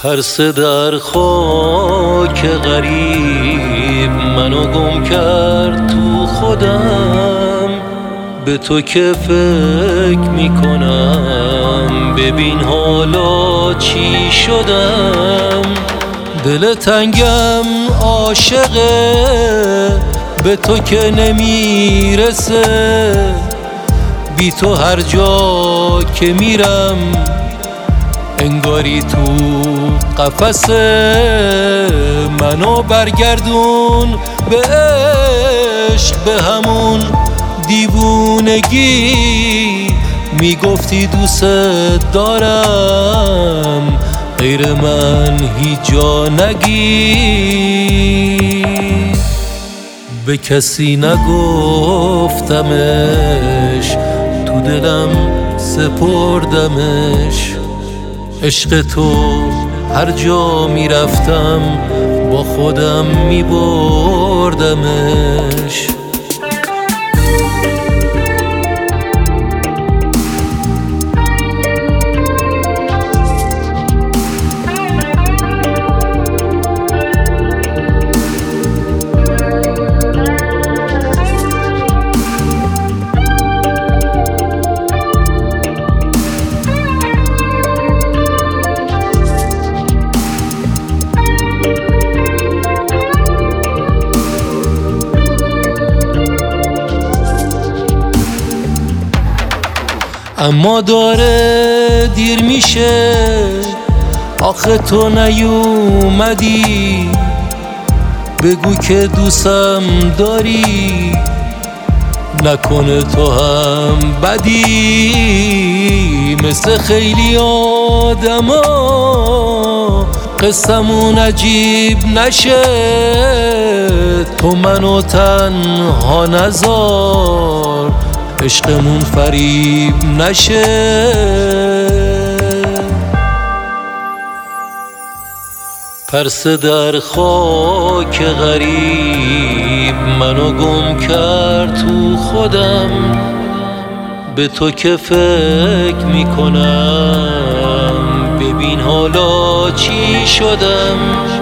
پرسه در خاک غریب منو گم کرد تو خودم. به تو که فکر میکنم ببین حالا چی شدم. دل تنگم عاشقه به تو که نمیرسه. بی تو هر جا که میرم انگاری تو قفسه. منو برگردون به عشق، به همون دیوونگی. میگفتی دوست دارم غیر من هیچ جا نگی. به کسی نگفتمش تو دلم سپردمش. عشق تو هر جا میرفتم با خودم میبردمش. اما داره دیر میشه، آخه تو نیومدی. بگو که دوستم داری، نکنه تو هم بدی. مثل خیلی آدما قصمون عجیب نشه. تو منو تنها نذار، عشقمون فریب نشه. پرسه در خاک غریب منو گم کرد تو خودم. به تو که فکر میکنم ببین حالا چی شدم.